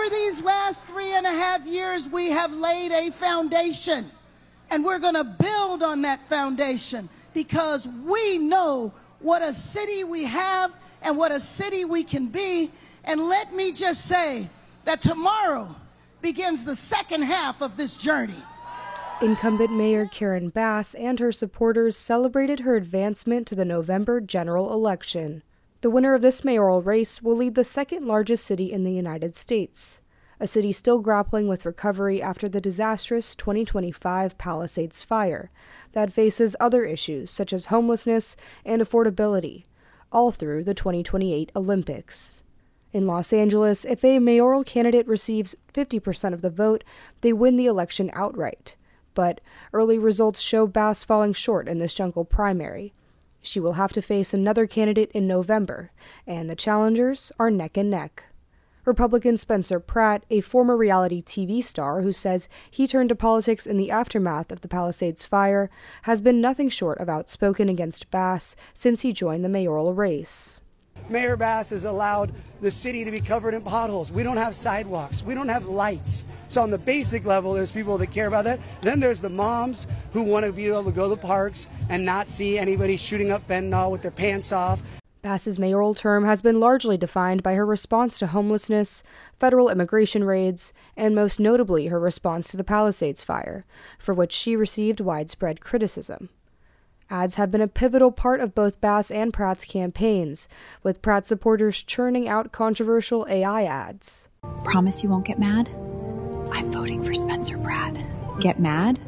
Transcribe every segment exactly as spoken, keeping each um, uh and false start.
over these last three and a half years, we have laid a foundation, and we're going to build on that foundation because we know what a city we have and what a city we can be. And let me just say that tomorrow begins the second half of this journey. Incumbent Mayor Karen Bass and her supporters celebrated her advancement to the November general election. The winner of this mayoral race will lead the second largest city in the United States, a city still grappling with recovery after the disastrous twenty twenty-five Palisades fire that faces other issues such as homelessness and affordability, all through the twenty twenty-eight Olympics. In Los Angeles, if a mayoral candidate receives fifty percent of the vote, they win the election outright. But early results show Bass falling short in this jungle primary. She will have to face another candidate in November, and the challengers are neck and neck. Republican Spencer Pratt, a former reality T V star who says he turned to politics in the aftermath of the Palisades fire, has been nothing short of outspoken against Bass since he joined the mayoral race. Mayor Bass has allowed the city to be covered in potholes. We don't have sidewalks. We don't have lights. So on the basic level, there's people that care about that. Then there's the moms who want to be able to go to the parks and not see anybody shooting up fentanyl with their pants off. Bass's mayoral term has been largely defined by her response to homelessness, federal immigration raids, and most notably her response to the Palisades fire, for which she received widespread criticism. Ads have been a pivotal part of both Bass and Pratt's campaigns, with Pratt supporters churning out controversial A I ads. Promise you won't get mad? I'm voting for Spencer Pratt. Get mad?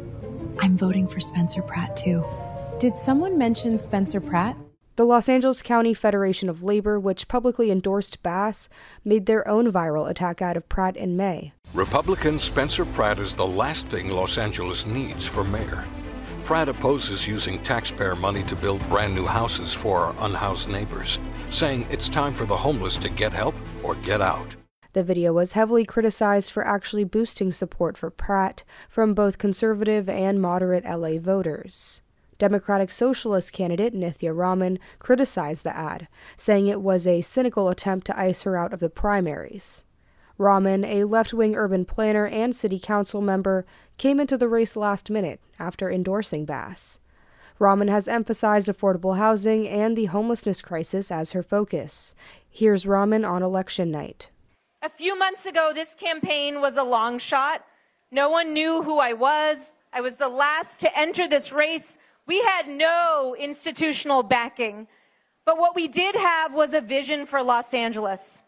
I'm voting for Spencer Pratt, too. Did someone mention Spencer Pratt? The Los Angeles County Federation of Labor, which publicly endorsed Bass, made their own viral attack ad of Pratt in May. Republican Spencer Pratt is the last thing Los Angeles needs for mayor. Pratt opposes using taxpayer money to build brand new houses for our unhoused neighbors, saying it's time for the homeless to get help or get out. The video was heavily criticized for actually boosting support for Pratt from both conservative and moderate L A voters. Democratic Socialist candidate Nithya Raman criticized the ad, saying it was a cynical attempt to ice her out of the primaries. Raman, a left-wing urban planner and city council member, came into the race last minute after endorsing Bass. Raman has emphasized affordable housing and the homelessness crisis as her focus. Here's Raman on election night. A few months ago, this campaign was a long shot. No one knew who I was. I was the last to enter this race. We had no institutional backing. But what we did have was a vision for Los Angeles.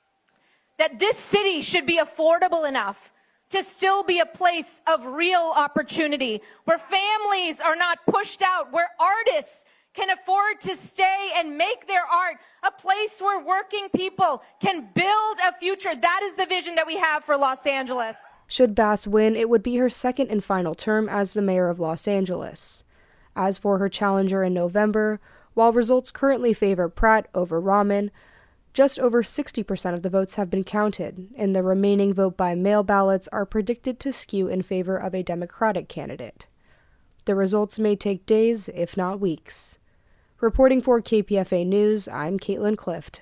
That this city should be affordable enough to still be a place of real opportunity, where families are not pushed out, where artists can afford to stay and make their art, a place where working people can build a future. That is the vision that we have for Los Angeles. Should Bass win, it would be her second and final term as the mayor of Los Angeles. As for her challenger in November, while results currently favor Pratt over Raman, just over sixty percent of the votes have been counted, and the remaining vote-by-mail ballots are predicted to skew in favor of a Democratic candidate. The results may take days, if not weeks. Reporting for K P F A News, I'm Caitlin Clift.